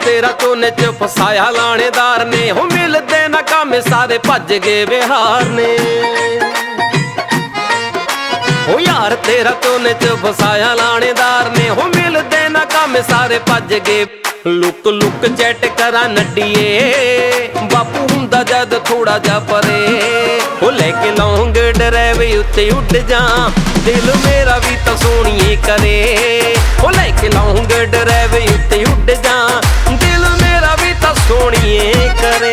तेरा चोने च फसाया लाणेदार ने, हो मिलदे ना कामे सारे भज गए बिहार ने। हो यार तेरा चोने च फसाया लाणेदार ने, हो मिलदे ना कामे सारे भज गए। लुक लुक चैट करा नड्डिए, बापू हुंदा जद थोड़ा जा परे। हो लैके लौंग डरावे उत्ते उड़ जा, दिल मेरा भी तो सोहणीए करे। हो लैके लौंग डरावे उत्ते उड़ जा, दिल मेरा भी तो सोहणीए करे।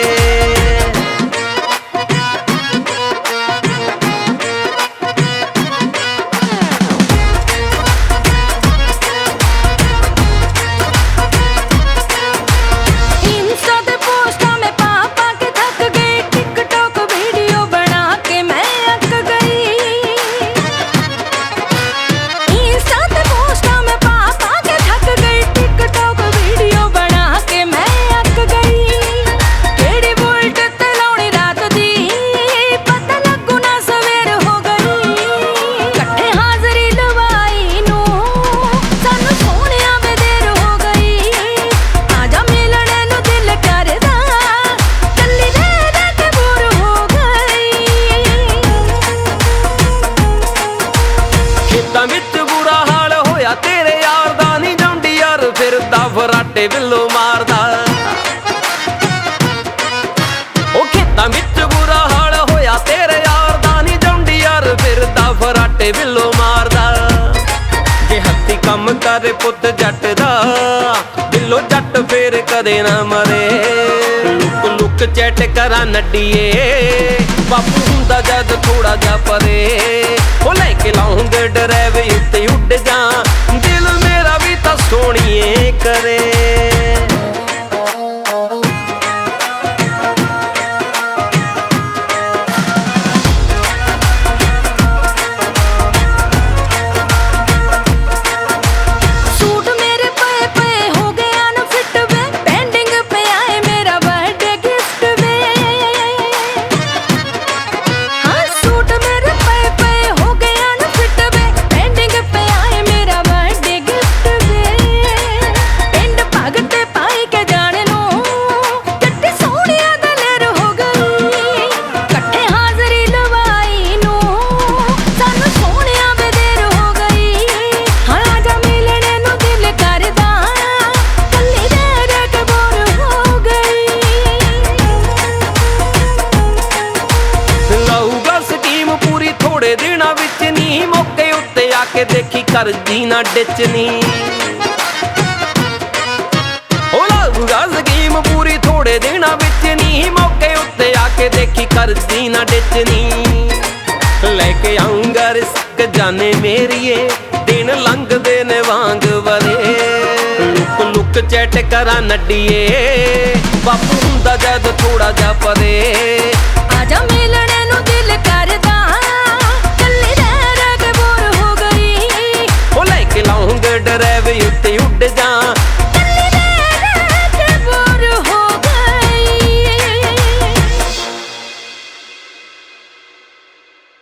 तेरे यार दा नी जौंडी यार फिरदा फराटे बिल्लो मारदा। ओ खेतां विच बुरा हाल होया तेरे यार दा नी जौंडी यार फिरदा फराटे बिल्लो मारदा। जे हत्थी कम करे पुत जट दा, बिल्लो जट फेर कदे ना मरे। लुक लुक चैट करा नड्डिए, बापू हुंदा जद थोड़ा जा परे। ओ लैके लौंग डरावे उत्ते उड़ जा, दिल मेरा भी तो सोहणीए करे। थोड़े दिना विच नी मौके उत्ते आके देखी करदी ना डिचनी। हो लाऊगा स्कीम पूरी थोड़े दिना विच नी मौके उत्ते आके देखी करदी ना डिचनी। लैके आऊंगा रिस्क जाने मेरिए, दिन लंघदे ने वांग वरे। लुक लुक चैट करा नड्डिए, बापू हुंदा जद थोड़ा जा परे। आजा मिलने नू दिल करदा, लौंग डरावे